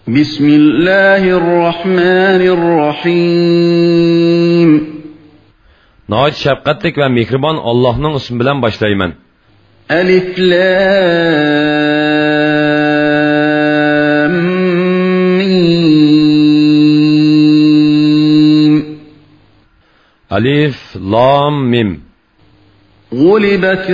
بسم الله الرحمن الرحيم نهايت şefqatlik ve mehriban Allah'ın ismi bilen başlayman. Alif Lam Mim Alif Lam Mim غُلِبَتِ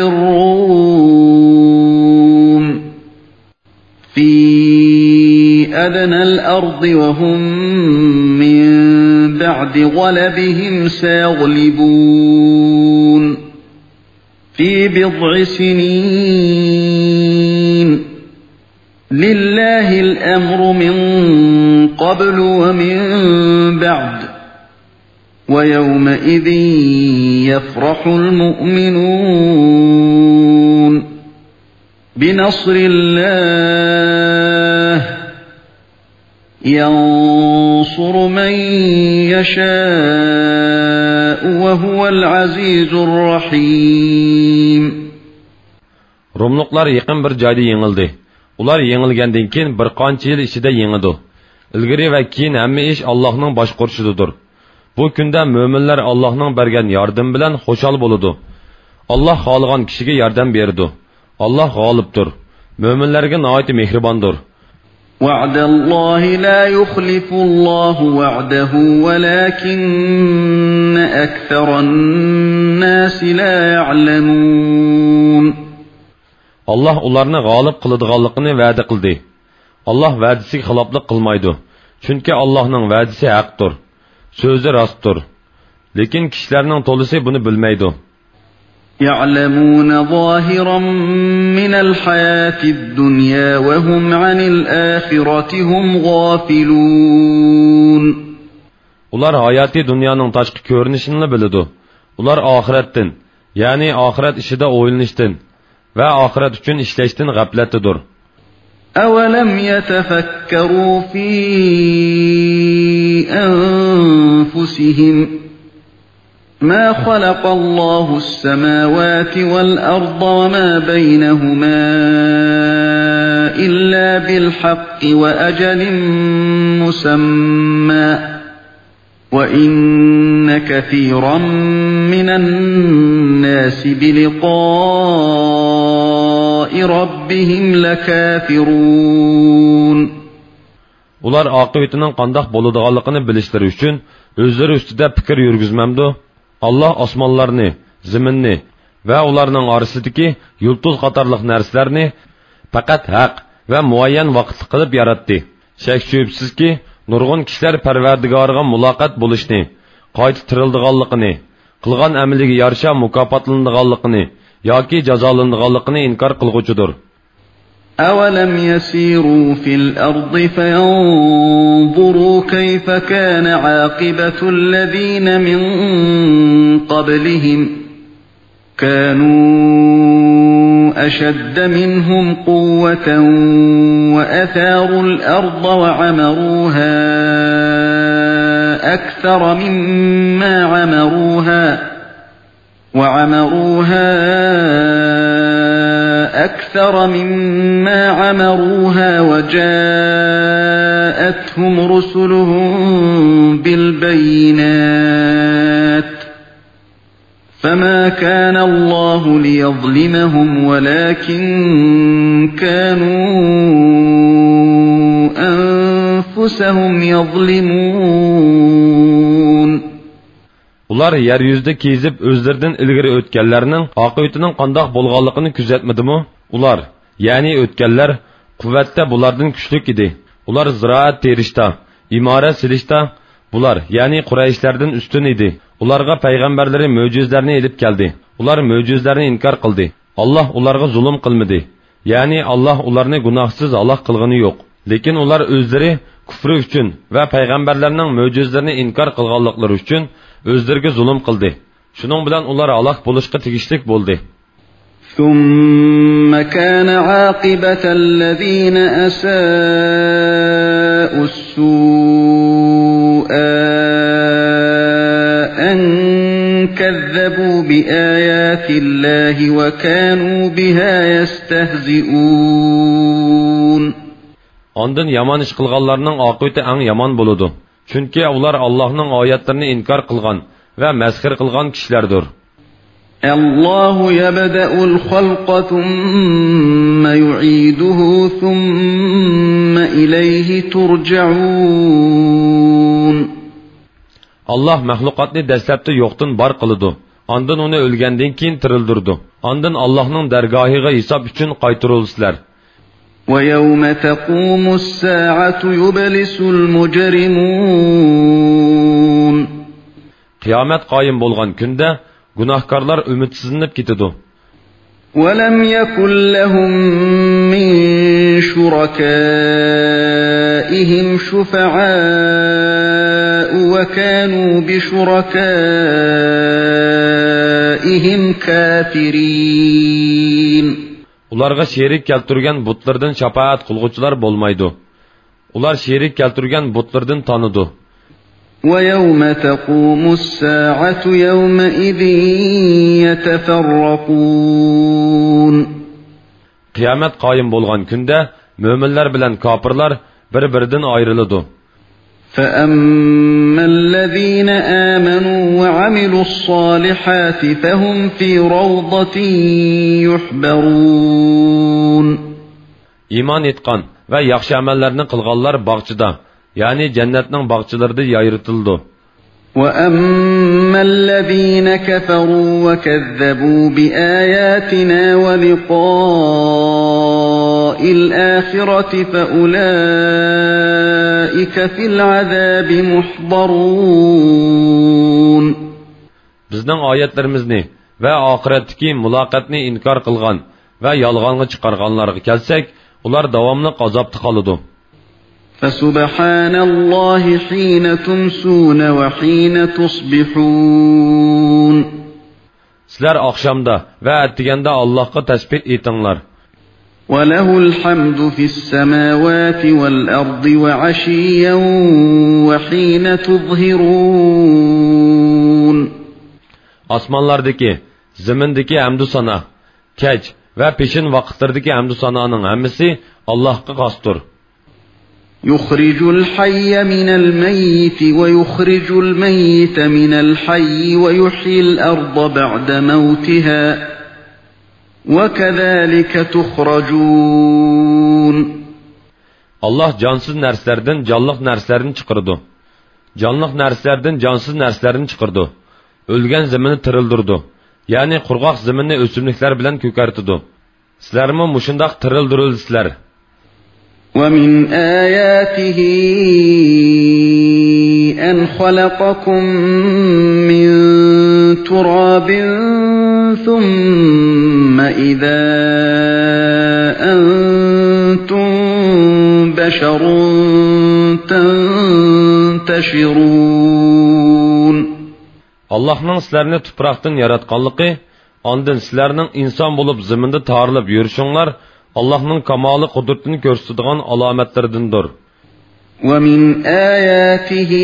الرُّومُ في أدنى الأرض وهم من بعد غلبهم سيغلبون في بضع سنين لله الأمر من قبل ومن بعد ويومئذ يفرح المؤمنون بنصر الله ينصر من يشاء وهو العزيز الرحيم. Rumluklar yaqin bir joyda yengildi. Ular yengilgandan keyin bir qancha yil ichida yengidi. Ilgari va keyin hamma ish Allohning boshqarishidadir. Bu kunda mo'minlar Allohning bergan yordam bilan xushal bo'ladi. Alloh xohlagan kishiga yordam beradi. Allah g'olibdir. Mo'minlarga nihoyat mehribondir. وعد الله لا يخلف الله وعده ولكن أكثر الناس لا يعلمون. Allah ularni g'olib qiladiganligini va'da qildi. Allah va'dasiga xiloflik qilmaydi. Chunki Allohning va'dasi haqdir. So'zi rostdir. Lekin kishilarning to'lisi buni bilmaydi. يعلمون ظاهرا من الحياة الدنيا وهم عن الآخرة هم غافلون. Ular hayati dunyoning tashqi ko'rinishini biladi. Ular oxiratdan, ya'ni oxirat ishida o'ylanishdan va oxirat uchun ishlashdan g'aflatdadir. أولم يتفكروا في أنفسهم ما خلق الله السماوات والأرض وما بينهما إلا بالحق وأجل مسمى وإن كثيرا من الناس بلقاء ربهم لكافرون. Ular aqibetining qandoq bo'ladiganligini bilishlari uchun o'zlari ustida fikr yurgizmamdi. Allah osmonlarni, zaminni va ularning orasidagi yulduz qatorliq narsalarni faqat haq va muayyan vaqtli qilib yaratdi. Shak shubsizki, nurg'un kishilar Parvardigoriga muloqot bo'lishni, qayta tirildiganligini, qilgan amaliga yarasha mukofotlanadiganligini yoki jazolanadiganligini inkor qilg'uchidir. أولم يسيروا في الأرض فينظروا كيف كان عاقبة الذين من قبلهم كانوا أشد منهم قوة وأثاروا الأرض وعمروها أكثر مما عمروها وجاءتهم رسلهم بالبينات فما كان الله ليظلمهم ولكن كانوا أنفسهم يظلمون. Ular yeryüzüde kezip özlerden ilgiri ötkenlerinin akıbetinin qandoq bo'lganligini kuzatmadimi? Ular, yani ötkenler kuvvette bulardan küçlük idi. Ular ziraat terishda, imorat silishda bular, yani Qurayshlardan üstün idi. Ularga payg'ambarlari mo'jizlarni elib keldi. Ular mo'jizlarni inkor qildi. Allah ularga zulm qilmadi. Yani Allah ularni gunohsiz halok qilgani yo'q. Lekin ular o'zlari kufri uchun va payg'ambarlarning mo'jizlarini inkor qilganliklari uchun o'zlariga zulm qildi. Shuning bilan ular halok bo'lishga tegishlik bo'ldi. ثم كان عاقبة الذين أساءوا السوء أن كذبوا بآيات الله وكانوا بها يستهزئون. Ondan yaman ish qilganlarning oqibati eng yomon bo'ladi. Chunki ular Allohning oyatlarini inkor qilgan va mazhir qilgan kishilardir. Allohu yabda'ul xalqa thumma yu'iduhu thumma ilayhi turja'un. Allah mahluqotni dastlabda yo'qdan bor qiladi. Ondan uni o'lgandan keyin tirildirdi. Ondan Allohning dargohiga hisob uchun qaytarilsizlar. وَيَوْمَ تَقُومُ السَّاعَةُ يُبْلِسُ الْمُجْرِمُونَ. Qiyomat qoyim bo'lgan kunda gunohkorlar umidsizlanib ketadi. وَلَمْ يَكُنْ لَهُم مِّن شُرَكَائِهِمْ شُفَعَاءُ وَكَانُوا بِشُرَكَائِهِمْ كَافِرِينَ. Ularga sherik keltirgan butlardan shafaat qilguvchilar bo'lmaydi. Ular sherik keltirgan butlardan tanıdı. وَيَوْمَ تَقُومُ السَّاعَةُ يَوْمَئِذٍ يَتَفَرَّقُونَ. Qiyomat qoyim bo'lgan kunda mo'minlar bilan kofirlar bir-biridan ayrıladi. فَأَمَّا الَّذِينَ آمَنُوا وَعَمِلُوا الصَّالِحَاتِ فَهُمْ فِي رَوْضَةٍ يُحْبَرُونَ. İman etgan ve yaxşı amellerini kılganlar bağçıda, yani cennetinin bağçılarında yayırtıldı. وَأَمَّا الَّذِينَ كَفَرُوا وَكَذَّبُوا بِآيَاتِنَا وَلِقَاءِ الْآخِرَةِ فَأُولَٰئِكَ فِي الْعَذَابِ مُحْضَرُونَ. Bizning oyatlarimizni ve ahiretdeki mülaqatni inkar qilgan ve yalğanı çıkarganlarga kelsak, ular davamlı azapta qalıdı. فَسُبْحَانَ اللَّهِ حِينَ تُمْسُونَ وَحِينَ تُصْبِحُونَ. Sizler akşamda ve ertigende Allah'a tesbih etinglar. وَلَهُ الْحَمْدُ فِي السَّمَاوَاتِ وَالْأَرْضِ وَعَشِيًّا وَحِينَ تُظْهِرُونَ. Asmanlardaki, zemindeki hamdü sana, kech ve peşin vakitlardaki hamdü sananın hemmisi Allah'a kastır. يُخْرِجُ الْحَيَّ مِنَ الْمَيِّتِ وَيُخْرِجُ الْمَيِّتَ مِنَ الْحَيِّ وَيُحْيِي الْأَرْضَ بَعْدَ مَوْتِهَا وَكَذَلِكَ تُخْرَجُونَ. Allah cansız nərslərdən canlıq nərslərini çıxırdı. Canlıq nərslərdən cansız nərslərini çıxırdı. Ölgən zəmini tirildirdi. Yani qurğaq zəminni ösümlüklər bilən kökərtidu. Sizlərmi muşundaq tirildirilsizlər. وَمِنْ آيَاتِهِ أَنْ خَلَقَكُم مِّن تُرَابٍ ثُمَّ إِذَا أَنْتُمْ بَشَرٌ تَنْتَشِرُونَ. Allah'ın sizlerini tupraqdan yaratqanlığı, ondan sizlerinin insan bulup ziminde tarılıp yürüşünler, Allah'ın kamalı kudretini gösterdiğin alametlerindendir. وَمِنْ آيَاتِهِ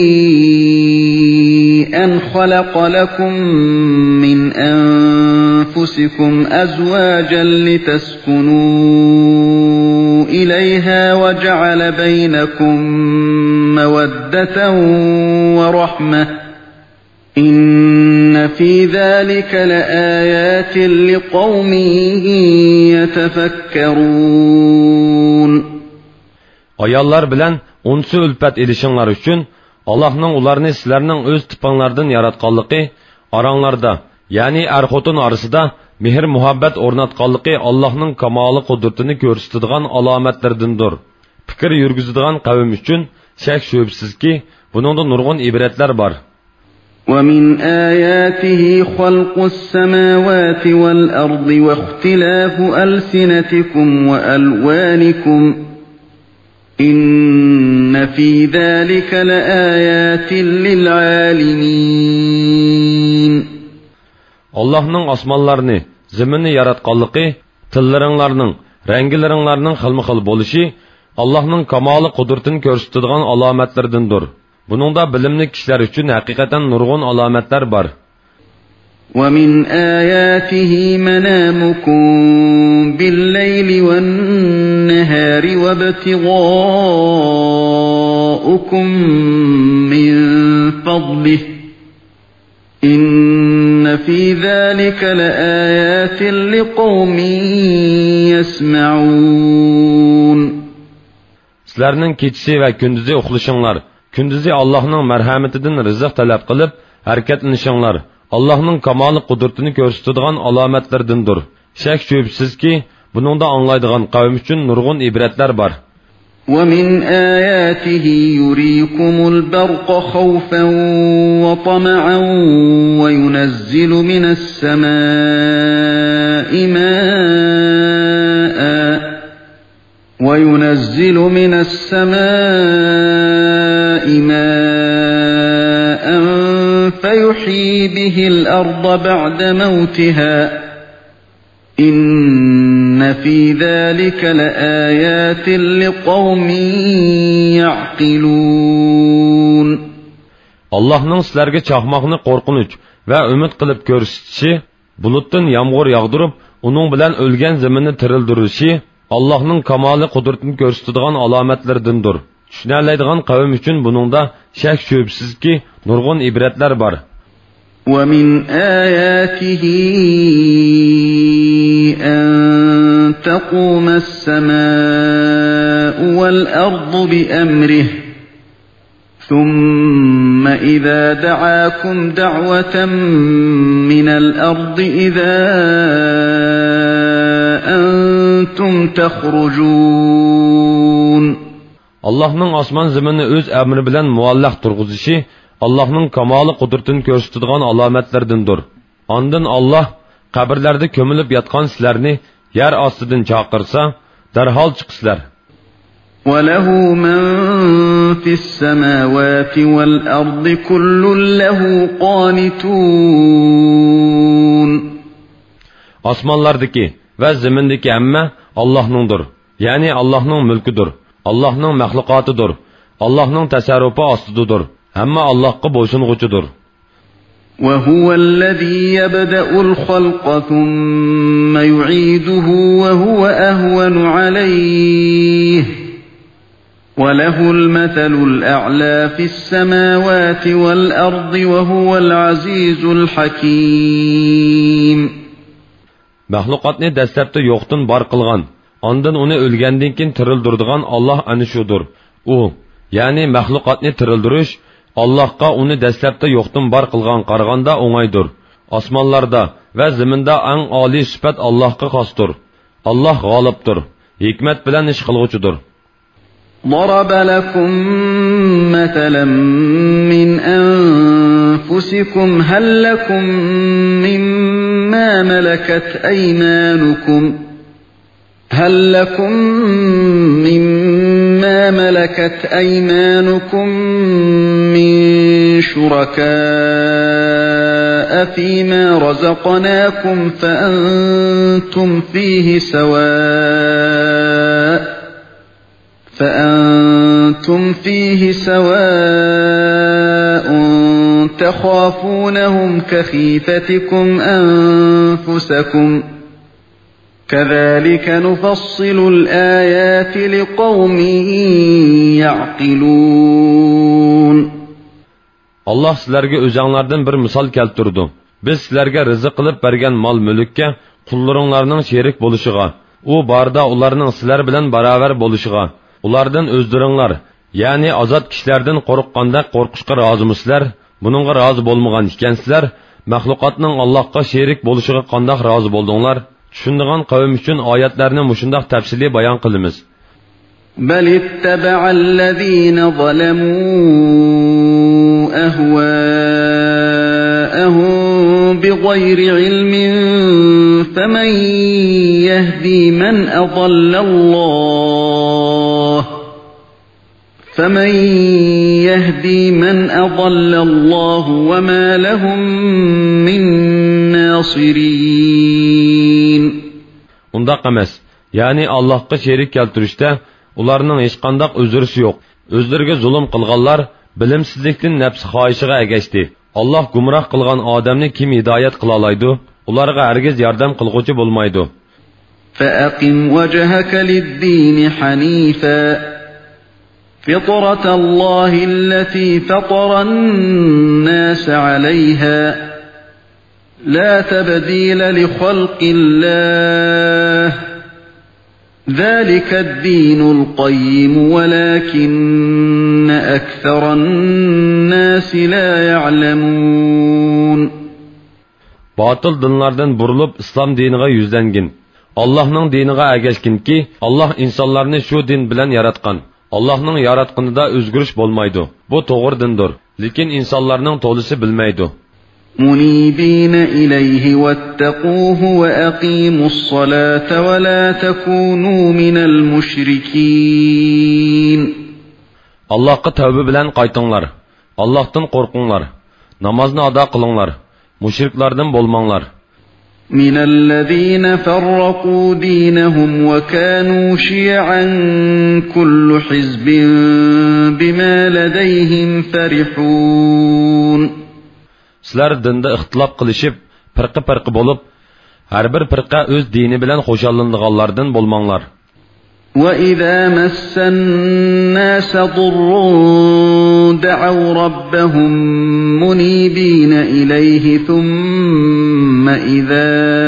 أَنْ خَلَقَ لَكُم مِّنْ أَنفُسِكُمْ أَزْوَاجًا لِتَسْكُنُوا إِلَيْهَا وَجَعَلَ بَيْنَكُم مَّوَدَّةً وَرَحْمَةً إِنَّ فِي ذَلِكَ لَآيَاتٍ لِقَوْمٍ يَتَفَكَّرُونَ. Ayallar bilen onsu ülpet edişinler üçün Allah'ın ularını sizlerinin öz tıpanlardan yaratqanlığı aranlarda, yani er-xotun arasında mehir muhabbet ornatqanlığı Allah'ın kamalı kudretini gösterdiğin alametlerindendir. Fikir yürgüzüdüğün kavim üçün şek şüphesiz ki bunun nurgun ibretler var. وَمِنْ آيَاتِهِ خَلْقُ السَّمَاوَاتِ وَالْأَرْضِ وَاخْتِلَافُ أَلْسِنَتِكُمْ وَأَلْوَانِكُمْ إِنَّ فِي ذَلِكَ لَآيَاتٍ لِلْعَالِمِينَ. Allah'ın asmanlarını, zemini yaratqanlığı, tilleringlarning, renglaringlarning xilma-xil bo'lishi Allah'ın kamalı kudretini ko'rsatadigan alomatlardandir. Buningda bilimli kishilar uchun haqiqatan nurg'un alomatlar bor. وَمِنْ آيَاتِهِ مَنَامُكُمْ بِاللَّيْلِ وَالنَّهَارِ وَابْتِغَاؤُكُمْ مِنْ فَضْلِهِ إِنَّ فِي ذَلِكَ لَآيَاتٍ لِقَوْمٍ يَسْمَعُونَ. Sizlərinin keçisi və gündüzü uxlışınlar, gündüzü Allah'ın mərhəmətindən rızıq tələb qılıb, hərəkətlenişinlar, Allah'ın kamalı qudretini göstərdiğin alametlerdendir. Şək şübhəsiz ki, bununda anlaydıgan qavm üçün nurgun ibretler var. وَمِنْ آيَاتِهِ يُرِيكُمُ الْبَرْقَ خَوْفًا وَطَمَعًا وَيُنَزِّلُ مِنَ السَّمَاءِ مَاءً فَيُحْيِي بِهِ الْأَرْضَ بَعْدَ مَوْتِهَا إِنَّ فِي ذَلِكَ لَآيَاتٍ لِقَوْمٍ يَعْقِلُونَ. Allah'ın sizlərə çaxmaqını qorxunç və ümid qılıb göstərişi, bulutdan yağmur yağdırıb, onun bilan ölgən zəmini tirildirişi, Allah'ın kamalı qudretini göstərdiğin alametlerdindir. Düşünərləydiğin qavm üçün bununda şək şübhəsiz ki, nurgun ibretler var. وَمِنْ آيَاتِهِ أَن تَقُومَ السَّمَاءُ وَالْأَرْضُ بِأَمْرِهِ ثُمَّ إِذَا دَعَاكُمْ دَعْوَةً مِنَ الْأَرْضِ إِذَا أَنْتُمْ تَخْرُجُونَ. Allah'ın asman zəmini öz əmri bilən muallaq turğuzuşu, Allah'ın kamalı qudretini göstərdiğin alametlerdendir. Ondan Allah qabirlərdə kömülüb yatqan sizlərni yer astidan çağırsa, dərhal çıxsızlar. وَلَهُ مَنْ فِي السَّمَاوَاتِ وَالْأَرْضِ كُلٌّ لَهُ قَانِتُونَ. Osmonlardagi va zamindagi hamma Allohnindir. Ya'ni Allohning mulkidir. Allohning mahluqotidir. Allohning tasarrufi ostidadir. Hamma Allohga bo'ysunguchidir. وَهُوَ الَّذِي يَبْدَأُ الْخَلْقَ ثُمَّ يُعِيدُهُ وَهُوَ أَهْوَنُ عَلَيْهِ وَلَهُ الْمَثَلُ الْأَعْلَى فِي السَّمَاوَاتِ وَالْأَرْضِ وَهُوَ الْعَزِيزُ الْحَكِيمُ. Mahluqotni dastlabda yo'qdan bor qilgan, ondan uni o'lgandan keyin tirildirdigan Allah ana shudir. U, ya'ni mahluqotni tirildirish Allohga uni dastlabda yo'qdan bor qilgan qaraganda o'ng'aydir. Osmonlarda va zaminda eng oliy sifat Allohga xosdir. Allah g'olibdir, hikmat bilan ish qilg'uchidir. ضرب لكم مثلا من أنفسكم هل لكم مما ملكت أيمانكم من شركاء فيما رزقناكم فأنتم فيه سواء تخافونهم كخيفتكم أنفسكم كذلك نفصل الآيات لقوم يعقلون. Allah sizlarga o'zinglardan bir misol keltirdi. Biz sizlarga rizq qilib bergan mol mulkka qullaringlarning sherik bo'lishiga, u barda ularning sizlar bilan barobar bo'lishiga, ulardan o'zdiringlar, ya'ni ozod kishilardan qo'rqqanda qo'rqishga rozimisizlar? Buningga rozi bo'lmagan ekansizlar, mahluqotning Allohga sherik bo'lishiga qanday rozi bo'ldinglar? Tushundigan qavm uchun oyatlarni mushundoq tafsiliy bayon qilamiz. بل اتبع الذين ظلموا أهواءهم بغير علم فمن يهدي من أضل الله وما لهم من ناصرين. Undaq emas. Yani Allah'a şerik keltirishda ularning hech qanday o'zrisi yo'q. O'zlariga zulm qilganlar bilimsizlikdan nafs xohishiga ergashdi. Allah gumroh qilgan odamni kim hidoyat qila oladi? Ularga hargiz yordam qilguvchi bo'lmaydi. فأقم وجهك للدين حنيفا فطرة الله التي فطر الناس عليها لا تبديل لخلق الله ذلك الدين القيم ولكن أكثر الناس لا يعلمون. Batıl dinlardan burulup İslam dinine yüzlengin. Allah'ның diniga ergashkinki, Allah insonlarni shu din bilan yaratgan. Allah'ның yaratqanida o'zgarish bo'lmaydi. Bu to'g'ri dindir, lekin insonlarning to'lisi bilmaydi. منيبين إليه واتقوه وأقيموا الصلاة ولا تكونوا من المشركين. Allah'a tövbe bilen qaytыңlar. Allah'tan qorqыңlar. Namazını ada qılыңlar. Müşriklardan bolmаңlar. من الذين فرقوا دينهم وكانوا شيعا كل حزب بما لديهم فرحون. Sizlar dinda ixtilof qilishib, firqa bo'lib, har bir firqa o'z dini bilan xo'shallanadiganlardan bo'lmanglar. وَإِذَا مَسَّ النَّاسَ ضُرٌّ دَعَوْا رَبَّهُم مُنِيبِينَ إِلَيْهِ ثُمَّ إِذَا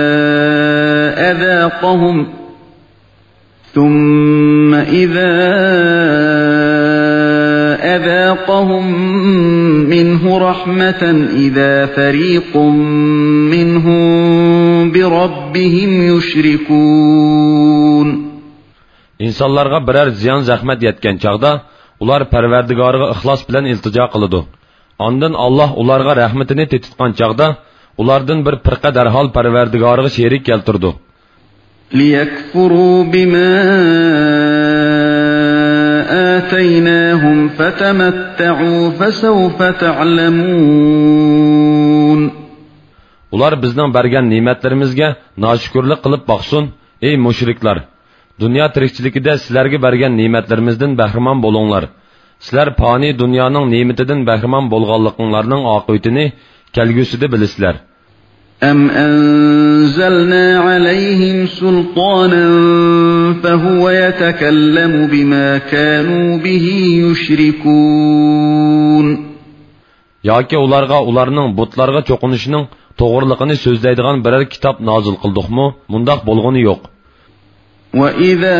أَذَاقَهُم مِّنْهُ رَحْمَةً إِذَا فَرِيقٌ مِّنْهُم بِرَبِّهِمْ يُشْرِكُونَ. İnsanlarga birer ziyan zahmet yetken çağda, ular Parvardigoriga ixlos bilan iltijo qiladi. Ondan Allah ularga rahmetini tetitgan çağda, ulardan bir firqa darhol Parvardigoriga sherik keltirdi. لِيَكْفُرُوا بِمَا آتَيْنَاهُمْ فَتَمَتَّعُوا فَسَوْفَ تَعْلَمُونَ. Ular bizning bergan ne'matlarimizga noshukirlik qilib boqsin, ey mushriklar. Dünya tirikchiligida sizlarga bergan ne'matlarimizdan bahramon bo'linglar. Sizlar fani dunyoning ne'matidan bahramon bo'lganliklaringning oqibatini kelgusida bilasizlar. أَمْ أَنزَلْنَا عَلَيْهِمْ سُلْطَانًا فَهُوَ يَتَكَلَّمُ بِمَا كَانُوا بِهِ يُشْرِكُونَ. Yoki ularga ularning butlarga cho'qinishining to'g'riliqini so'zlaydigan biror kitob nozil qildikmi? Mundaq bo'lg'ini yo'q. وَإِذَا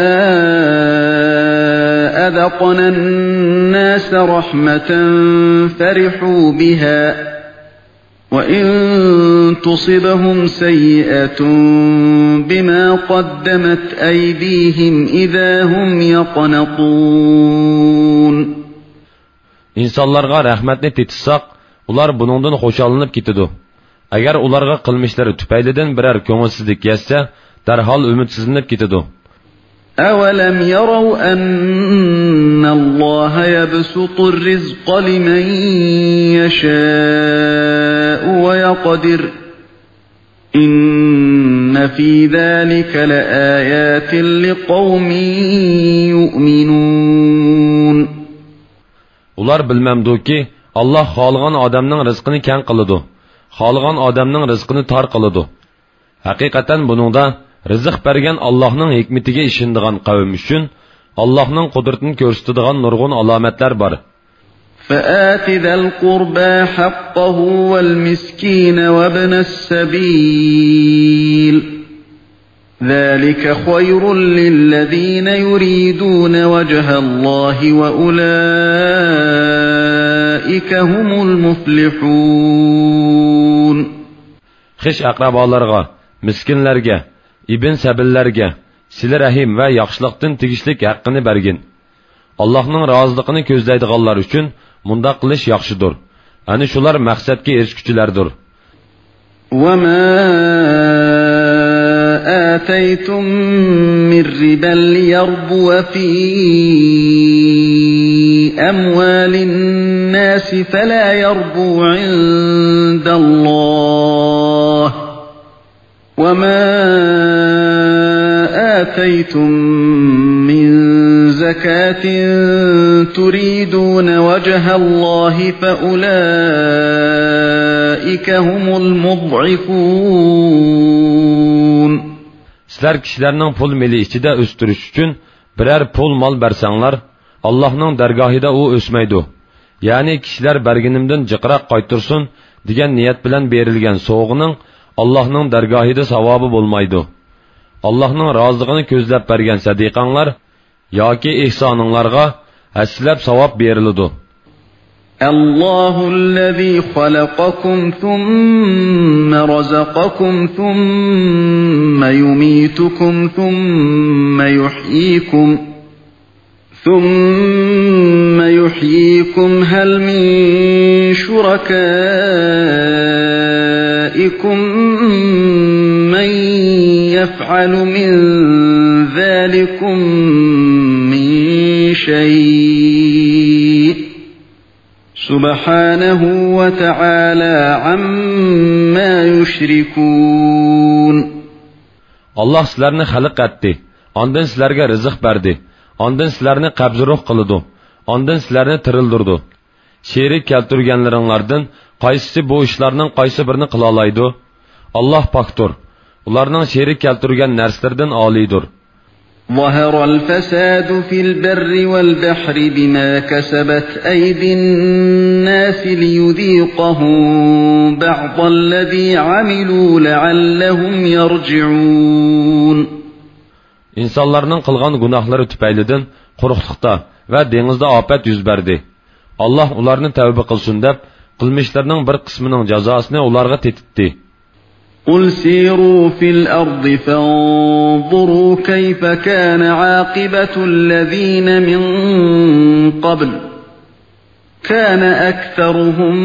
أَذَقْنَا النَّاسَ رَحْمَةً فَرِحُوا بِهَا وَإِن تُصِبْهُمْ سَيِّئَةٌ بِمَا قَدَّمَتْ أَيْدِيهِمْ إِذَا هُمْ يَقْنَطُونَ. İnsanlarga rahmetni tetitsaq, ular buningdan xo'shallanib ketadi. Agar ularga qilmishlari tufaylidan biror ko'ngilsizlik yetsa, darhol umidsizlanib ketadi. أَوَلَمْ يَرَوْا أَنَّ اللَّهَ يَبْسُطُ الرِّزْقَ لِمَن يَشَاءُ وَيَقْدِرُ إِنَّ فِي ذَلِكَ لَآيَاتٍ لِقَوْمٍ يُؤْمِنُونَ. Ular bilmamduki, Allah xolgan odamning rizqini keng qiladi, xolgan odamning rizqini tor qiladi. Haqiqatan buningda rizq bergan Allohning hikmatiga ishonadigan qavm uchun Allohning qudratini ko'rsatadigan nurg'un alomatlar bor. فَآتِ ذَا الْقُرْبَى حَقَّهُ وَالْمِسْكِينَ وَابْنَ السَّبِيلِ ذَلِكَ خَيْرٌ لِلَّذِينَ يُرِيدُونَ وَجْهَ اللَّهِ وَأُولَئِكَ هُمُ الْمُفْلِحُونَ. Xish aqrabolarga, miskinlarga, ibn sabillarga, sila rahim va yaxshilikdan tegishlik haqqini bergin. Allohning roziligini ko'zlaydiganlar uchun mundaq qilish yaxshidir. Ani shular maqsadga erishguchilardir. وَمَا آتَيْتُم مِّن رِّبًا لِّيَرْبُوَ فِي أَمْوَالِ النَّاسِ فَلَا يَرْبُو عِندَ اللَّهِ وَمَا آتَيْتُم مِّن زَكَاةٍ تريدون وجه الله فأولئك هم المضعفون. Sizlar kishilarning pul meli ichida o'stirish uchun biror pul mol bersanglar, Allohning dargohida u o'smaydi. Ya'ni kishilar berganimdan jiqroq qaytirsin degan niyat bilan berilgan sovg'ining Allohning dargohida savobi bo'lmaydi. Allohning roziligini ko'zlab bergan sadiqanglar yoki ihsoninglarga haslab savob beriladi. الله الذي خلقكم ثم رزقكم ثم يميتكم ثم يحييكم هل من شركائكم من يفعل من ذلكم من شيء سبحانه وتعالى عما يشركون. Allah sizlarni xalq etdi, ondan sizlarga rizq berdi, ondan sizlarni qabzruh qildi, ondan sizlarni tirildirdi. Sherik keltirganlaringlardan qaysisi bu ishlarning qaysi birini qila oladi? Allah pokdir. Ularning sherik keltirgan narsalardan olidir. ظهر الفساد في البر والبحر بما كسبت أيدي الناس ليذيقهم بعض الذي عملوا لعلهم يرجعون. İnsanlarning qilgan gunohlari tufaylidan quruqlikda va dengizda ofat yuz berdi. Allah ularni tavba qilsin deb qilmishlarining bir qismining jazosini ularga tetitdi. قل سيروا في الأرض فانظروا كيف كان عاقبة الذين من قبل كان أكثرهم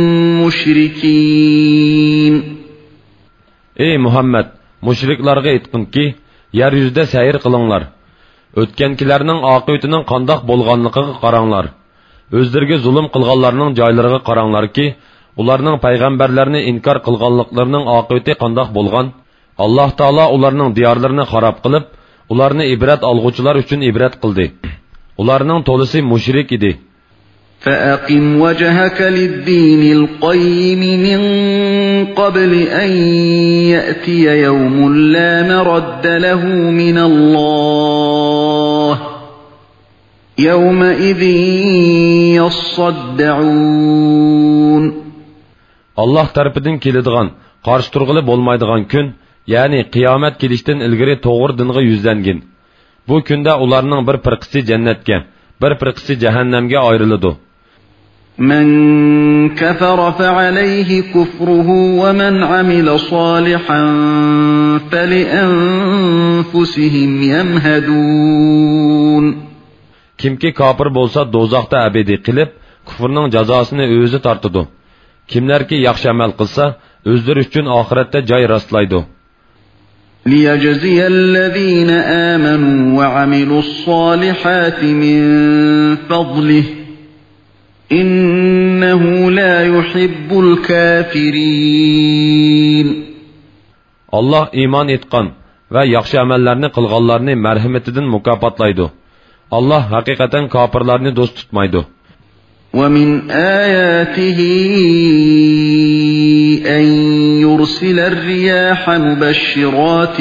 مشركين. Ey Muhammed, müşriklarga aytqin ki, yeryüzüde seyir qılыңlar. Ötkenkilerinin aqibetinin qandaq bolğanlıqıga qaranglar. Özlerine zulüm qılğanlarının joylariga qaranglar ki, ularning payg'ambarlarni inkor qilganliklarining oqibati qandoq bo'lgan? Alloh taolo ularning diyorlarini xarob qilib, ularni ibrat olg'uvchilar uchun ibrat qildi. Ularning to'lisi mushrik edi. فأقم وجهك للدين القيم من قبل أن يأتي يوم لا مرد له من الله يومئذ يصدعون. Allah tarafından keladigan, qarşı turğılı bolmaydigan kun, yani qiyomat kelishdan ilgari to'g'ri dinga yuzlangin. Bu kunda ularning bir firqasi jannatga, bir firqasi jahannamga ayriladi. من كفر فعليه كفره ومن عمل صالحا فلأنفسهم يمهدون. Kimki kafir bolsa dozaqda abedi qilib, kufrning jazosini o'zi tortadi. Kimlarki yaxshi amal qilsa, o'zlari uchun oxiratda joy rastlaydi. ليجزي الذين آمنوا وعملوا الصالحات من فضله إنه لا يحب الكافرين. Allah iman etgan va yaxshi amallarni qilganlarni marhamatidan mukofotlaydi. Allah haqiqatan kofirlarni do'st tutmaydi. ومن آياته أن يرسل الرياح مبشرات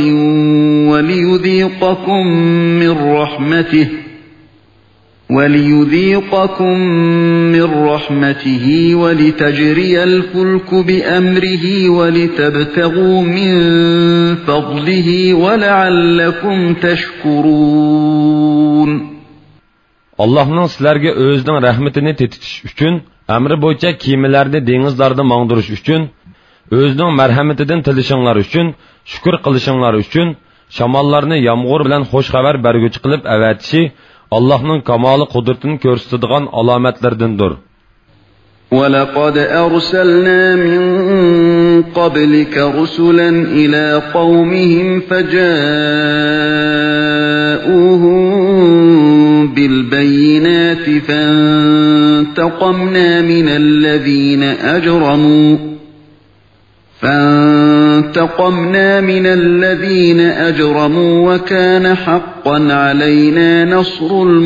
وليذيقكم من رحمته ولتجري الفلك بأمره ولتبتغوا من فضله ولعلكم تشكرون. Allah'ның sizlarga özünün rahmetini tetitish uchun, amri bo'yicha kiyimlarni dengizlarda mangdirish uchun, özünün merhametidan tilishinglar uchun, shukr qilishinglar uchun, shamollarni yomg'ir bilan xush xabar berguchi qilib avatishi Allah'ның kamoli qudratini ko'rsatadigan alomatlardandir. وَلَقَدْ أَرْسَلْنَا مِنْ قَبْلِكَ رُسُلًا إِلَى قَوْمِهِمْ فَجَاءُوهُمْ بِالْبَيِّنَاتِ فَانْتَقَمْنَا فانتقمنا من الذين أجرموا وكان حقا علينا نصر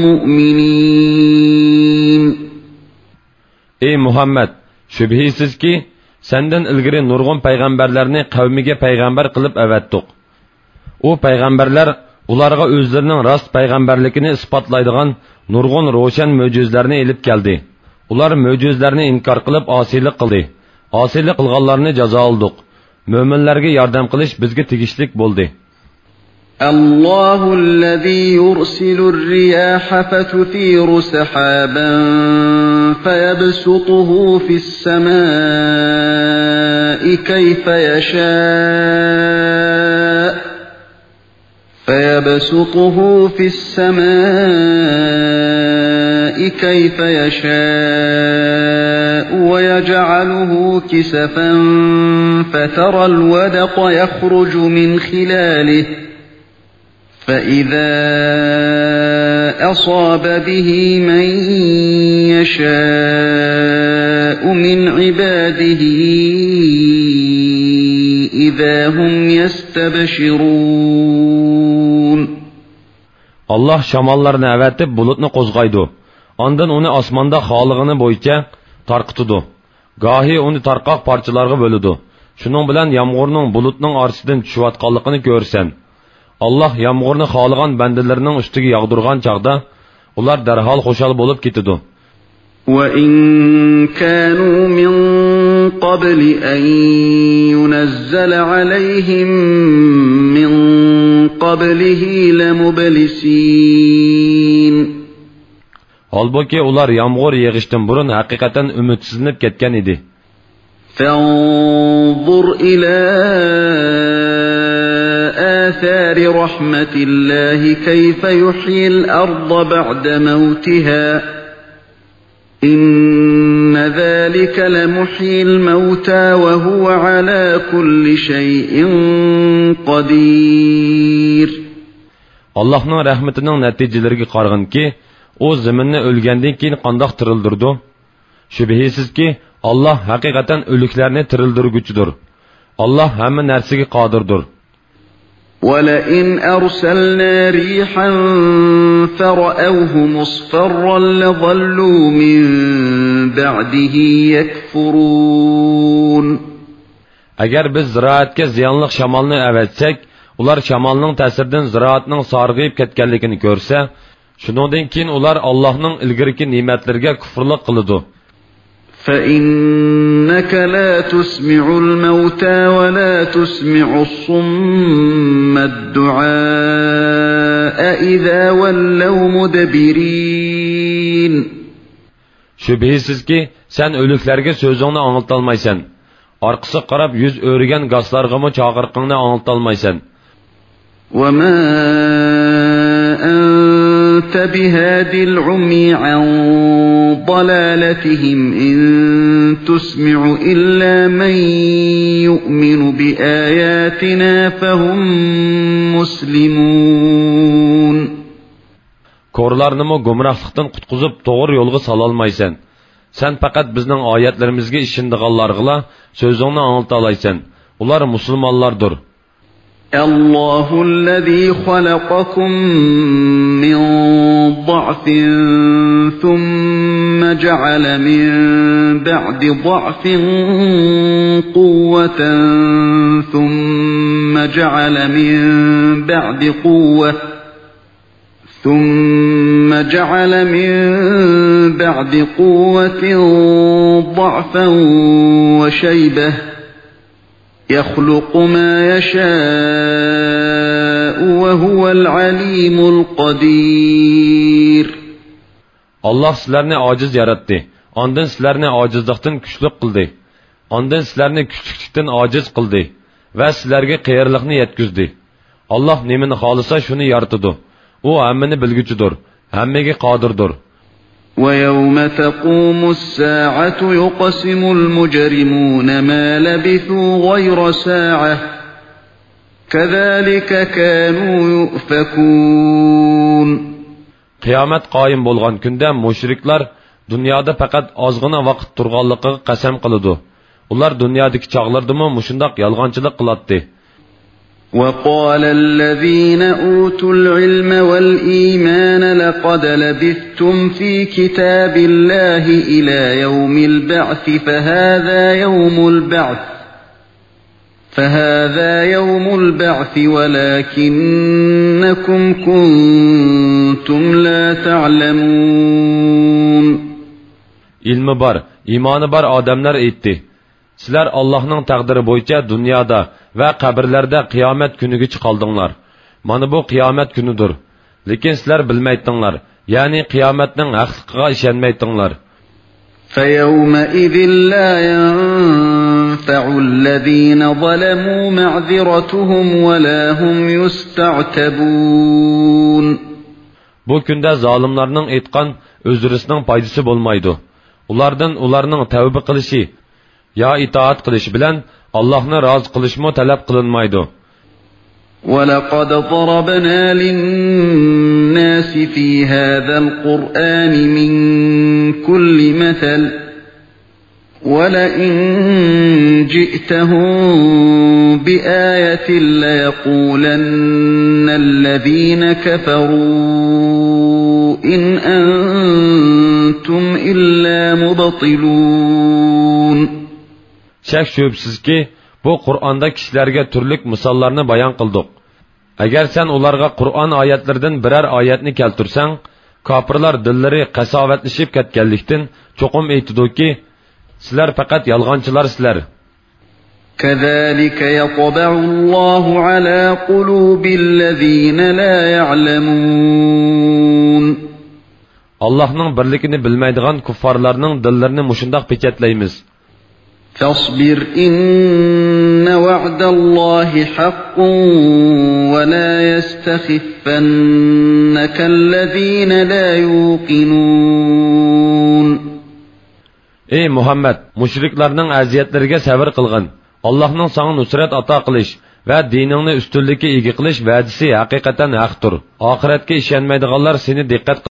المؤمنين. Ey Muhammed, şübhisiz ki senden ilgiri nurgun peygamberlerini kavmiga peygamber kılıp evettik. O peygamberler ularga özlerinin rast peygamberlikini ispatlaydigan nurgun roşan möcüzlerini elip geldi. Ular möcüzlerini inkar kılıp asilik kıldı. Asilik kılganlarını jaza aldık. Müminlerge yardım kılış bizge tegishlik boldi. Allahu'l-lezî yursilur-riyâha fetuthiru sahâban feyebsutuhu fis-semâ'i keyfe yeşâ' فيبسطه في السماء كيف يشاء ويجعله كسفا فترى الودق يخرج من خلاله فإذا أصاب به من يشاء من عباده إذا هم يستبشرون. Allah şamallarını əvətib bulutni qo'zg'aydi. Ondan uni osmonda xolig'ini bo'yicha tarqitidi. Gohi uni tarqoq parchalarga bo'ladi. Shuning bilan yomg'irning bulutning orasidan tushayotganligini ko'rsan. Allah yomg'irni xoligan bandalarining ustiga yog'dirgan chaqda ular darhol xushal bo'lib ketadi. وَإِن كَانُوا مِن قَبْلِ أَن يُنَزَّلَ عَلَيْهِم مِّن قَبْلِهِ لَمُبْلِسِينَ. Halbuki ular yomg'ir yig'ishdan burun haqiqatan umidsizlanib ketgan edi. فَانظُرْ إِلَى آثَارِ رَحْمَةِ اللَّهِ كَيْفَ يُحْيِي الْأَرْضَ بَعْدَ مَوْتِهَا إِنَّ ذَلِكَ لَمُحْيِي الْمَوْتَى وَهُوَ عَلَى كُلِّ شَيْءٍ قَدِيرٌ. Allah'ның rahmetining natijalariga qarag'in ki, o zaminni o'lgandan keyin qandoq tirildirdi? Shubhisizki, Allah haqiqatan o'liklarni tirildirguchidir. Allah hamma narsaga qodirdir. وَلَئِنْ أَرْسَلْنَا رِيحًا فَرَأَوْهُ مُصْفَرًّا لَظَلُّوا مِنْ بَعْدِهِ يَكْفُرُونَ. Agar biz ziroatga ziyonli shamolni avatsak, ular shamolning ta'siridan ziroatning sarg'ayib ketganligini ko'rsa, shuningdan keyin ular Allohning ilgirki ne'matlariga kufrlik qiladi. فَإِنَّكَ لَا تُسْمِعُ الْمَوْتَى وَلَا تُسْمِعُ الصُّمَّ الدُّعَاءَ إِذَا وَلَّوْا مُدْبِرِينَ. Şübhisizki sen ölüklerge sözünü anıltalmaysan. Arkası qarab yüz öğrügen gaslargımı çağırqını anıltalmaysan. وَمَا أَنْتَ بِهَادِ الْعُمْيِ عَنْ ضَلَالَتِهِمْ إِنْ تُسْمِعُ إِلَّا مَنْ يُؤْمِنُ بِآيَاتِنَا فَهُمْ مُسْلِمُونَ. Korlarnımı gumrahlıktan qutquzup doğru yolga salalmaysan. Sen faqat bizning oyatlarimizga ishindiganlarga sözünü anıltalaysan. Ular musulmonlardır. Allohul-lezî xalaqakum min ضَعْفٍ thumma ja'ala min ba'di ضَعْفٍ quwwatan thumma ja'ala min ba'di quwwatin ثُمَّ جَعَلَ مِنْ بَعْدِ قُوَّةٍ ضَعْفًا وَشَيْبَةً يَخْلُقُ مَا يَشَاءُ وَهُوَ الْعَلِيمُ الْقَدِيرُ. Allah sizlarni ojiz yaratdi. Ondan sizlarni ojizlikdan kuchli qildi. Ondan sizlarni kuchlikdan ojiz qildi va sizlarga qayerlikni yetkizdi. Allah nimani xolisa shuni yaratadi. O hammani bilguchidir, hammaga qodirdir. وَيَوْمَ تَقُومُ السَّاعَةُ يُقْسِمُ الْمُجْرِمُونَ مَا لَبِثُوا غَيْرَ سَاعَةٍ كَذَلِكَ كَانُوا يُؤْفَكُونَ. Qiyomat qoyim bo'lgan kunda mushriklar dunyoda faqat ozgina vaqt turganligiga qasam qiladi. Ular dunyodagi chog'lardimi mushundoq yolg'onchilik qilatdi. وقال الذين أوتوا العلم والإيمان لقد لبثتم في كتاب الله إلى يوم البعث فهذا يوم البعث ولكنكم كنتم لا تعلمون. İlmi bar, imanı bar adamlar aytdi. Sizlar Allah'ның taqdiri bo'yicha dunyoda va qabrlarda qiyomat kuniga chiqaldinglar. Mana bu qiyomat kunidir. Lekin sizlar bilmaytinglar, ya'ni qiyomatning haqligiga ishonmaytinglar. فَيَوْمَئِذٍ لَا يَنفَعُ الَّذِينَ ظَلَمُوا مَعْذِرَتُهُمْ وَلَا هُمْ يُسْتَعْتَبُونَ. Bu kunda zalimlarning aytgan özrisining foydasi bo'lmaydi. Ularning tavba qilishi ya itoat qilishi bilan Allohni rozi qilishmo talab qilinmaydi. وَلَقَدْ ضَرَبْنَا لِلنَّاسِ فِي هَذَا الْقُرْآنِ مِنْ كُلِّ مَثَلٍ وَلَئِنْ جِئْتَهُمْ بِآيَةٍ لَيَقُولَنَّ الَّذِينَ كَفَرُوا إِنْ أَنْتُمْ إِلَّا مُبْطِلُونَ. Şək şübhəsiz ki, bu Qur'onda kishilarga turli misollarni bayon qildik. Agar sen ularga Qur'on oyatlaridan biror oyatni keltirsang, kofirlar dillari qasovatlashib ketganlikdan cho'qim aytidiki, sizlar faqat yolg'onchilarsizlar. كَذَلِكَ يَطْبَعُ اللَّهُ عَلَى قُلُوبِ الَّذِينَ لَا يَعْلَمُونَ. Allah'ның birligini bilmaydigan kuffarlarning dillarini mushundoq pechatlaymiz. فاصبر إن وعد الله حق ولا يستخفنك الذين لا يوقنون. Ey Muhammed, müşriklarning aziyatlariga sabr qilgin. Allohning sana nusrat ato qilish va diningni ustunlikka ega qilish va'dasi haqiqatan haqdir. Oxiratga ishonmaydiganlar seni diqqat